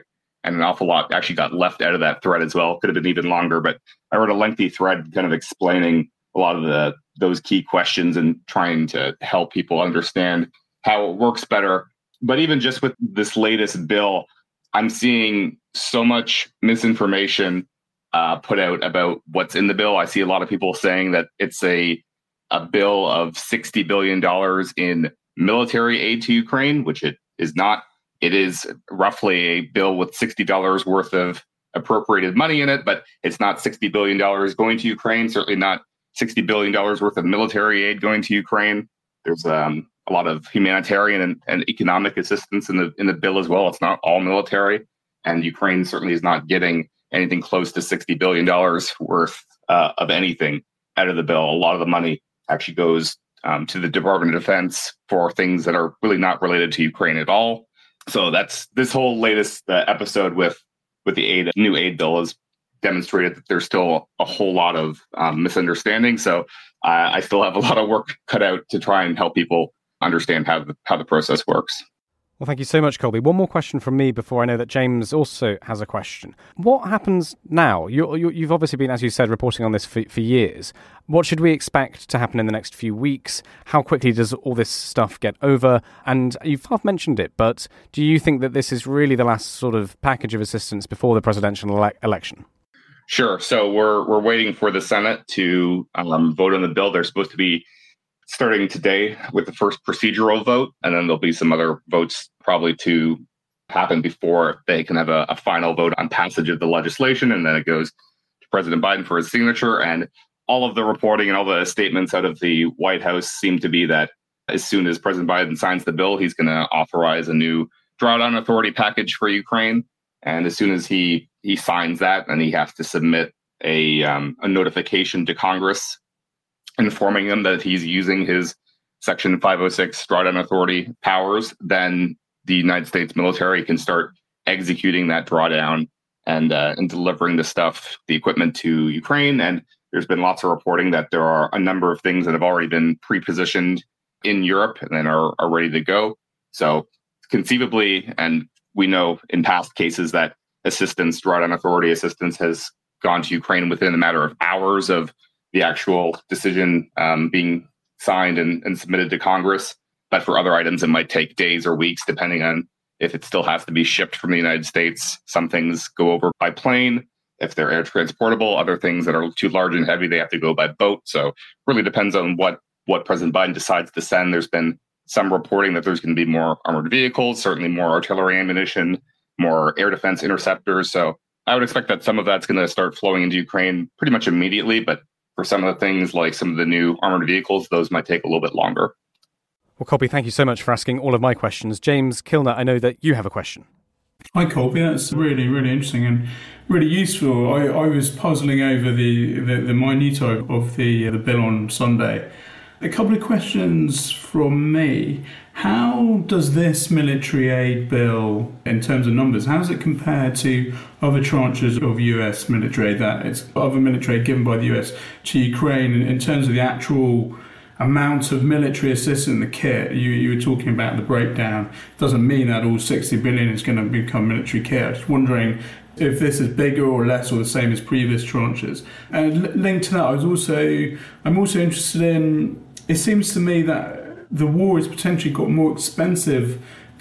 and an awful lot actually got left out of that thread as well. Could have been even longer, but I wrote a lengthy thread kind of explaining a lot of the those key questions and trying to help people understand how it works better. But even just with this latest bill, I'm seeing so much misinformation uh, put out about what's in the bill. I see a lot of people saying that it's a a bill of sixty billion dollars in military aid to Ukraine, which it is not. It is roughly a bill with sixty dollars worth of appropriated money in it, but it's not sixty billion dollars going to Ukraine, certainly not sixty billion dollars worth of military aid going to Ukraine. There's um, a lot of humanitarian and, and economic assistance in the in the bill as well. It's not all military, and Ukraine certainly is not getting anything close to sixty billion dollars worth uh, of anything out of the bill. A lot of the money actually goes um, to the Department of Defense for things that are really not related to Ukraine at all. So that's this whole latest uh, episode with with the aid new aid bill has demonstrated that there's still a whole lot of um, misunderstanding. So uh, I still have a lot of work cut out to try and help people understand how the, how the process works. Well, thank you so much, Colby. One more question from me before I know that James also has a question. What happens now? You, you, you've obviously been, as you said, reporting on this for, for years. What should we expect to happen in the next few weeks? How quickly does all this stuff get over? And you've half mentioned it, but do you think that this is really the last sort of package of assistance before the presidential ele- election? Sure. So we're we're waiting for the Senate to um, vote on the bill. They're supposed to be starting today with the first procedural vote, and then there'll be some other votes probably to happen before they can have a, a final vote on passage of the legislation, and then it goes to President Biden for his signature. And all of the reporting and all the statements out of the White House seem to be that as soon as President Biden signs the bill, he's going to authorize a new drawdown authority package for Ukraine. And as soon as he he signs that, then he has to submit a um, a notification to Congress informing them that he's using his Section five oh six drawdown authority powers. Then the United States military can start executing that drawdown and uh, and delivering the stuff, the equipment to Ukraine. And there's been lots of reporting that there are a number of things that have already been pre-positioned in Europe and then are, are ready to go. So conceivably, and we know in past cases that assistance, drawdown authority assistance, has gone to Ukraine within a matter of hours of the actual decision um, being signed and, and submitted to Congress. But for other items, it might take days or weeks, depending on if it still has to be shipped from the United States. Some things go over by plane if they're air transportable. Other things that are too large and heavy, they have to go by boat. So it really depends on what, what President Biden decides to send. There's been some reporting that there's going to be more armored vehicles, certainly more artillery ammunition, more air defense interceptors. So I would expect that some of that's going to start flowing into Ukraine pretty much immediately. But for some of the things like some of the new armored vehicles, those might take a little bit longer. Well, Colby, thank you so much for asking all of my questions. James Kilner, I know that you have a question. Hi, Colby. That's really, really interesting and really useful. I, I was puzzling over the, the, the minutiae of the, the bill on Sunday. A couple of questions from me. How does this military aid bill, in terms of numbers, how does it compare to other tranches of U S military aid, that is, other military aid given by the U S to Ukraine, in, in terms of the actual amount of military assistance in the kit? You, you were talking about the breakdown. It doesn't mean that all sixty billion is going to become military kit. I'm just wondering if this is bigger or less or the same as previous tranches. And linked to that, I was also, I'm also interested in, it seems to me that the war has potentially got more expensive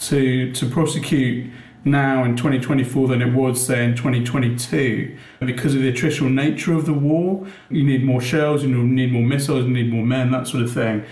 to to prosecute now in twenty twenty-four than it was, say, in twenty twenty-two. Because of the attritional nature of the war, you need more shells, you need more missiles, you need more men, that sort of thing.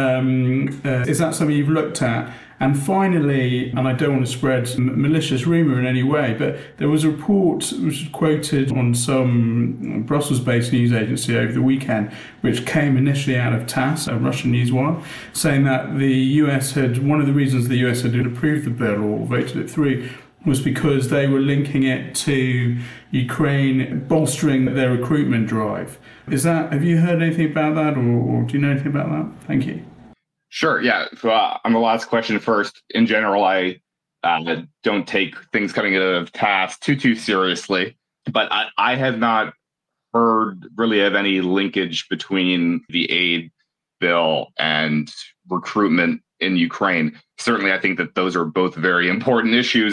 Um, uh, is that something you've looked at? And finally, and I don't want to spread m- malicious rumour in any way, but there was a report which was quoted on some Brussels-based news agency over the weekend, which came initially out of TASS, a Russian news wire, saying that the U S had, one of the reasons the U S had approved the bill or voted it through was because they were linking it to Ukraine bolstering their recruitment drive. Is that, have you heard anything about that, or, or do you know anything about that? Thank you. Sure. Yeah. So, uh, on the last question first, in general, I uh, don't take things coming out of TASS too, too seriously. But I, I have not heard really of any linkage between the aid bill and recruitment in Ukraine. Certainly, I think that those are both very important issues.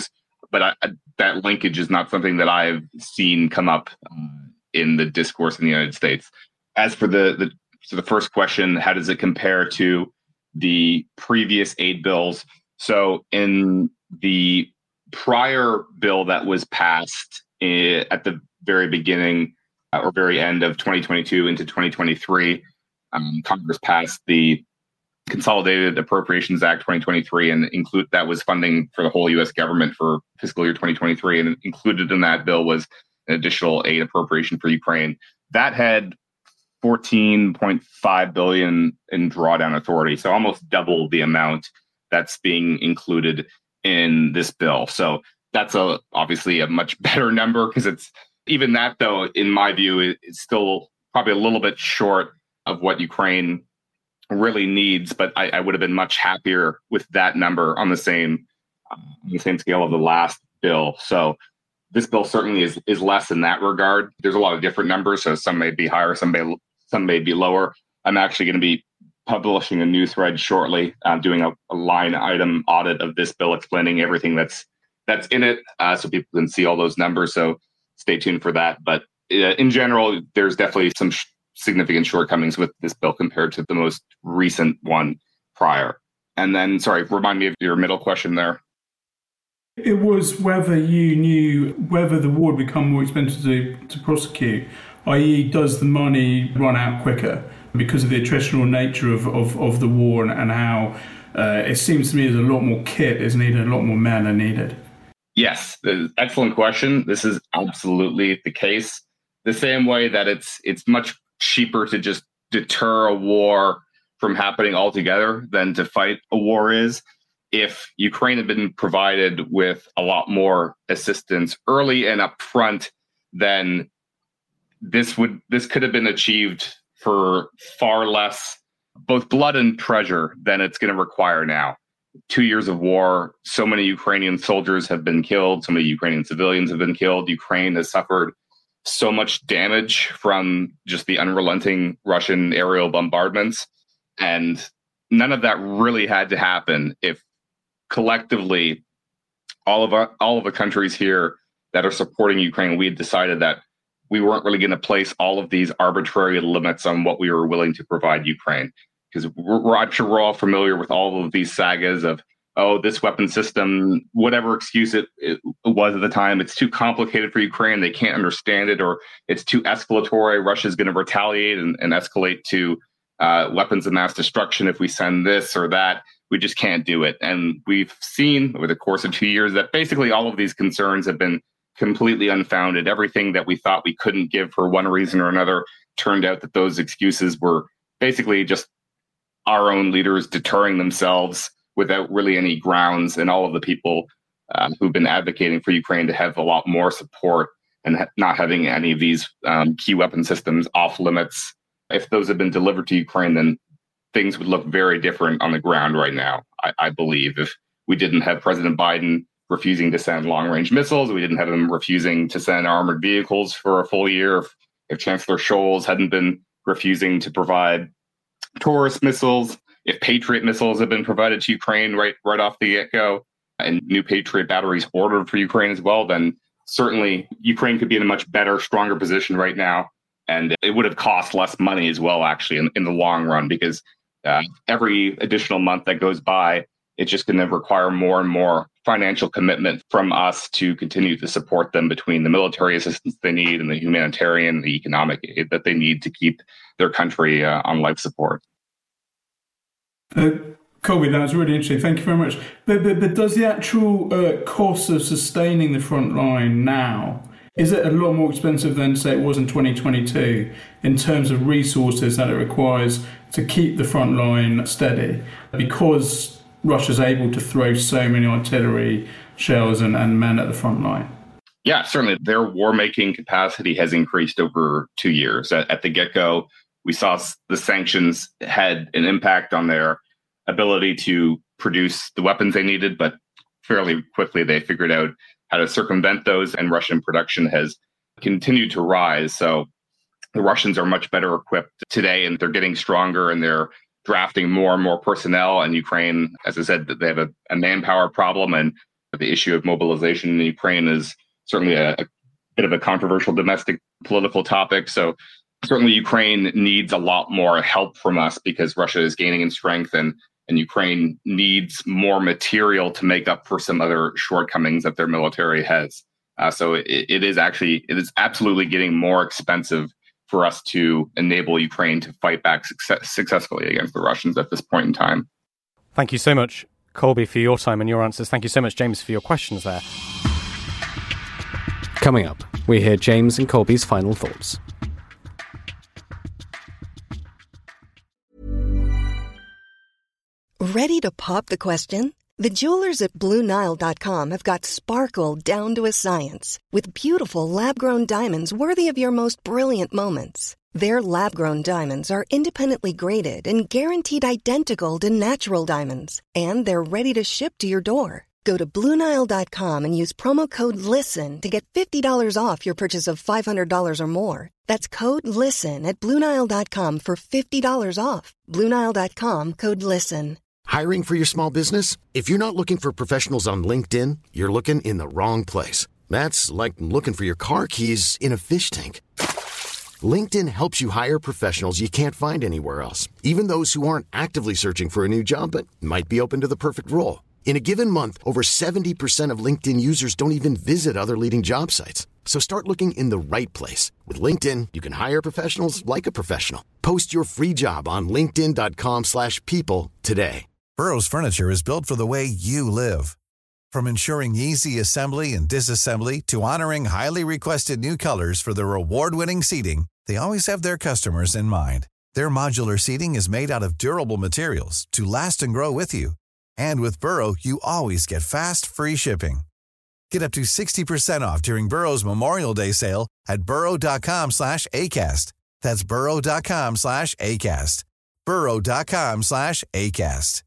but I, that linkage is not something that I've seen come up uh, in the discourse in the United States. As for the, the so the first question, how does it compare to the previous aid bills? So in the prior bill that was passed uh, at the very beginning uh, or very end of twenty twenty-two into twenty twenty-three, um, Congress passed the Consolidated Appropriations Act twenty twenty-three, and include that was funding for the whole U S government for fiscal year twenty twenty-three. And included in that bill was an additional aid appropriation for Ukraine. That had fourteen point five billion dollars in drawdown authority, so almost double the amount that's being included in this bill. So that's a obviously a much better number, because it's even that, though, in my view, it's still probably a little bit short of what Ukraine really needs. But I, I would have been much happier with that number on the same uh, on the same scale of the last bill. So this bill certainly is is less in that regard. There's a lot of different numbers, so some may be higher, some may some may be lower. I'm actually going to be publishing a new thread shortly, uh, doing a, a line item audit of this bill, explaining everything that's that's in it, uh, so people can see all those numbers. So stay tuned for that. But uh, in general, there's definitely some sh- significant shortcomings with this bill compared to the most recent one prior. And then, sorry, remind me of your middle question there. It was whether you knew whether the war would become more expensive to, to prosecute, that is does the money run out quicker because of the attritional nature of, of, of the war, and, and how uh, it seems to me there's a lot more kit is needed, a lot more men are needed. Yes, excellent question. This is absolutely the case. The same way that it's it's much cheaper to just deter a war from happening altogether than to fight a war is. If Ukraine had been provided with a lot more assistance early and upfront, then this would this could have been achieved for far less, both blood and treasure, than it's going to require now. Two years of war, so many Ukrainian soldiers have been killed, so many Ukrainian civilians have been killed. Ukraine has suffered so much damage from just the unrelenting Russian aerial bombardments. And none of that really had to happen if collectively all of our, all of the countries here that are supporting Ukraine, we had decided that we weren't really going to place all of these arbitrary limits on what we were willing to provide Ukraine. Because we're, we're, I'm sure we're all familiar with all of these sagas of, oh, this weapon system, whatever excuse it, it was at the time, it's too complicated for Ukraine. They can't understand it, or it's too escalatory. Russia's going to retaliate and, and escalate to uh, weapons of mass destruction if we send this or that. We just can't do it. And we've seen over the course of two years that basically all of these concerns have been completely unfounded. Everything that we thought we couldn't give for one reason or another turned out that those excuses were basically just our own leaders deterring themselves without really any grounds, and all of the people um, who've been advocating for Ukraine to have a lot more support and ha- not having any of these um, key weapon systems off limits. If those had been delivered to Ukraine, then things would look very different on the ground right now, I, I believe. If we didn't have President Biden refusing to send long-range missiles, we didn't have him refusing to send armored vehicles for a full year, if, if Chancellor Scholz hadn't been refusing to provide Taurus missiles, if Patriot missiles have been provided to Ukraine right right off the get-go, and new Patriot batteries ordered for Ukraine as well, then certainly Ukraine could be in a much better, stronger position right now. And it would have cost less money as well, actually, in, in the long run, because uh, every additional month that goes by, it's just going to require more and more financial commitment from us to continue to support them between the military assistance they need and the humanitarian, the economic aid that they need to keep their country uh, on life support. Uh, Colby, that was really interesting. Thank you very much. But but, but does the actual uh, cost of sustaining the front line now, is it a lot more expensive than, say, it was in twenty twenty-two in terms of resources that it requires to keep the front line steady? Because Russia's able to throw so many artillery shells and, and men at the front line. Yeah, certainly. Their war-making capacity has increased over two years. At, at the get-go, we saw the sanctions had an impact on their ability to produce the weapons they needed, but fairly quickly they figured out how to circumvent those, and Russian production has continued to rise. So the Russians are much better equipped today, and they're getting stronger, and they're drafting more and more personnel. And Ukraine, as I said, they have a, a manpower problem, and The issue of mobilization in Ukraine is certainly a, a bit of a controversial domestic political topic. So certainly Ukraine needs a lot more help from us because Russia is gaining in strength, and, and Ukraine needs more material to make up for some other shortcomings that their military has. Uh, so it, it is actually, it is absolutely getting more expensive for us to enable Ukraine to fight back success, successfully against the Russians at this point in time. Thank you so much, Colby, for your time and your answers. Thank you so much, James, for your questions there. Coming up, we hear James and Colby's final thoughts. Ready to pop the question? The jewelers at Blue Nile dot com have got sparkle down to a science with beautiful lab-grown diamonds worthy of your most brilliant moments. Their lab-grown diamonds are independently graded and guaranteed identical to natural diamonds, and they're ready to ship to your door. Go to Blue Nile dot com and use promo code LISTEN to get fifty dollars off your purchase of five hundred dollars or more. That's code LISTEN at Blue Nile dot com for fifty dollars off. Blue Nile dot com, code LISTEN. Hiring for your small business? If you're not looking for professionals on LinkedIn, you're looking in the wrong place. That's like looking for your car keys in a fish tank. LinkedIn helps you hire professionals you can't find anywhere else, even those who aren't actively searching for a new job but might be open to the perfect role. In a given month, over seventy percent of LinkedIn users don't even visit other leading job sites. So start looking in the right place. With LinkedIn, you can hire professionals like a professional. Post your free job on linkedin dot com slash people today. Burrow's furniture is built for the way you live. From ensuring easy assembly and disassembly to honoring highly requested new colors for their award-winning seating, they always have their customers in mind. Their modular seating is made out of durable materials to last and grow with you. And with Burrow, you always get fast, free shipping. Get up to sixty percent off during Burrow's Memorial Day sale at burrow dot com slash ACAST. That's burrow dot com slash ACAST. burrow dot com slash ACAST.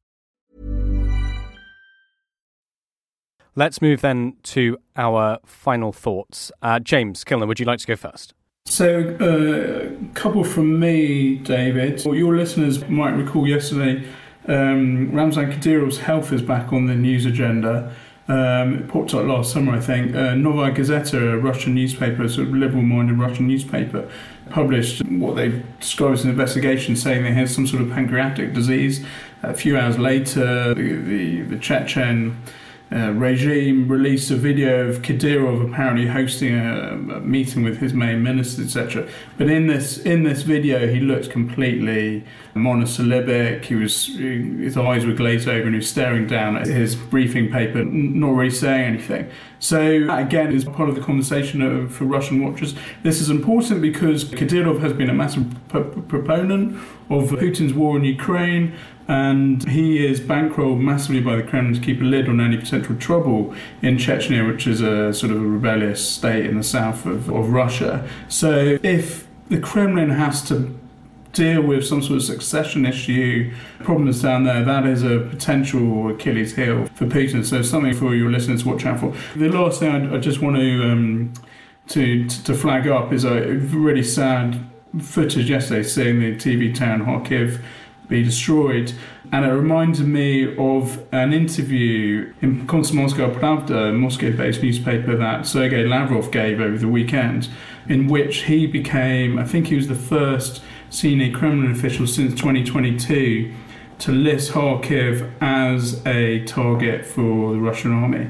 Let's move then to our final thoughts. Uh, James Kilner, would you like to go first? So, uh, a couple from me, David. Well, your listeners might recall yesterday, um, Ramzan Kadyrov's health is back on the news agenda. Um, it popped up last summer, I think. Uh, Novaya Gazeta, a Russian newspaper, a sort of liberal-minded Russian newspaper, published what they described as an investigation saying they had some sort of pancreatic disease. A few hours later, the, the, the Chechen Uh, regime released a video of Kadyrov apparently hosting a, a meeting with his main ministers, et cetera. But in this in this video, he looked completely monosyllabic. He was his eyes were glazed over, and he was staring down at his briefing paper, not really saying anything. So that, again, is part of the conversation of, for Russian watchers. This is important because Kadyrov has been a massive p- proponent of Putin's war in Ukraine, and he is bankrolled massively by the Kremlin to keep a lid on any potential trouble in Chechnya, which is a sort of a rebellious state in the south of, of Russia. So if the Kremlin has to deal with some sort of succession issue, problems down there, that is a potential Achilles heel for Putin. So something for your listeners to watch out for. The last thing I, I just want to, um, to to flag up is a really sad footage yesterday, seeing the T V town Kharkiv be destroyed, and it reminded me of an interview in Komsomolskaya Pravda, a Moscow-based newspaper that Sergei Lavrov gave over the weekend, in which he became, I think he was the first senior Kremlin official since twenty twenty-two to list Kharkiv as a target for the Russian army.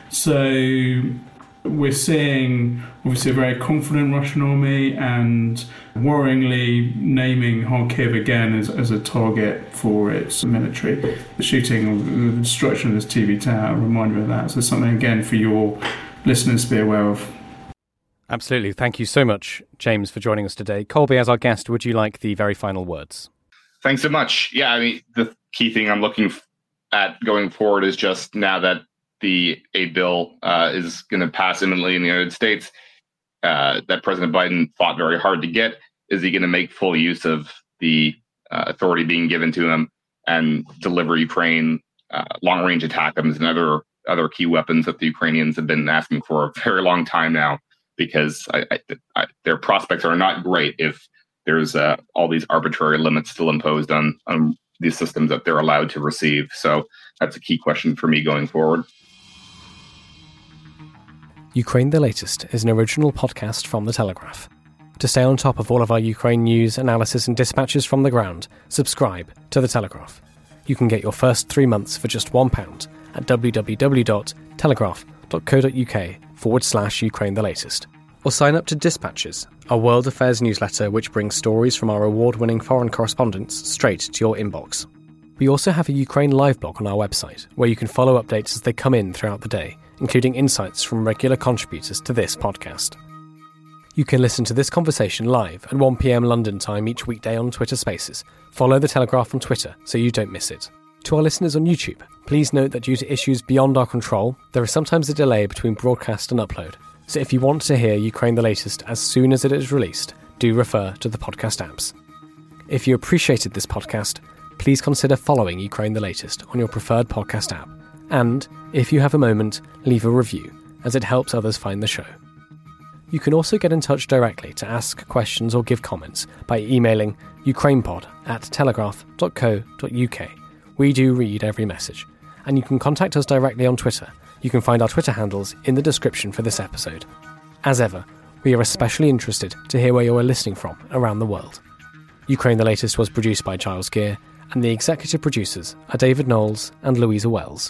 So we're seeing obviously a very confident Russian army and worryingly naming Kharkiv again as, as a target for its military. The shooting, the destruction of this T V tower reminded me of that. So something again for your listeners to be aware of. Absolutely. Thank you so much, James, for joining us today. Colby, as our guest, would you like the very final words? Thanks so much. Yeah, I mean, the key thing I'm looking at going forward is just now that the aid bill uh, is going to pass imminently in the United States, uh, that President Biden fought very hard to get. Is he going to make full use of the uh, authority being given to him and deliver Ukraine uh, long-range ATACMS and other other key weapons that the Ukrainians have been asking for a very long time now? Because I, I, I, their prospects are not great if there's uh, all these arbitrary limits still imposed on, on these systems that they're allowed to receive. So that's a key question for me going forward. Ukraine the Latest is an original podcast from The Telegraph. To stay on top of all of our Ukraine news, analysis and dispatches from the ground, subscribe to The Telegraph. You can get your first three months for just one pound at www.telegraph.co.uk forward slash Ukraine the Latest. Or sign up to Dispatches, our world affairs newsletter which brings stories from our award-winning foreign correspondents straight to your inbox. We also have a Ukraine live blog on our website, where you can follow updates as they come in throughout the day, including insights from regular contributors to this podcast. You can listen to this conversation live at one p.m. London time each weekday on Twitter Spaces. Follow The Telegraph on Twitter so you don't miss it. To our listeners on YouTube, please note that due to issues beyond our control, there is sometimes a delay between broadcast and upload. So if you want to hear Ukraine the Latest as soon as it is released, do refer to the podcast apps. If you appreciated this podcast, please consider following Ukraine the Latest on your preferred podcast app. And, if you have a moment, leave a review, as it helps others find the show. You can also get in touch directly to ask questions or give comments by emailing ukrainepod at telegraph.co.uk. We do read every message. And you can contact us directly on Twitter. You can find our Twitter handles in the description for this episode. As ever, we are especially interested to hear where you are listening from around the world. Ukraine the Latest was produced by Giles Gear, and the executive producers are David Knowles and Louisa Wells.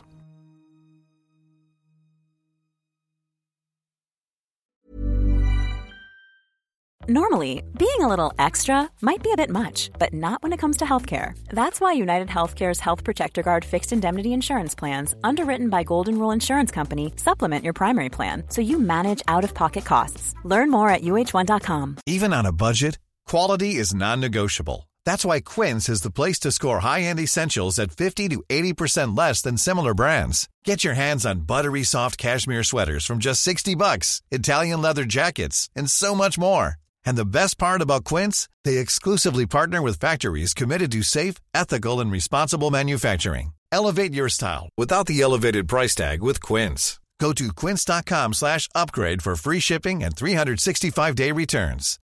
Normally, being a little extra might be a bit much, but not when it comes to healthcare. That's why United Healthcare's Health Protector Guard fixed indemnity insurance plans, underwritten by Golden Rule Insurance Company, supplement your primary plan so you manage out-of-pocket costs. Learn more at U H one dot com. Even on a budget, quality is non-negotiable. That's why Quince is the place to score high-end essentials at fifty to eighty percent less than similar brands. Get your hands on buttery soft cashmere sweaters from just sixty bucks, Italian leather jackets, and so much more. And the best part about Quince, they exclusively partner with factories committed to safe, ethical, and responsible manufacturing. Elevate your style without the elevated price tag with Quince. Go to quince.com slash upgrade for free shipping and three sixty-five day returns.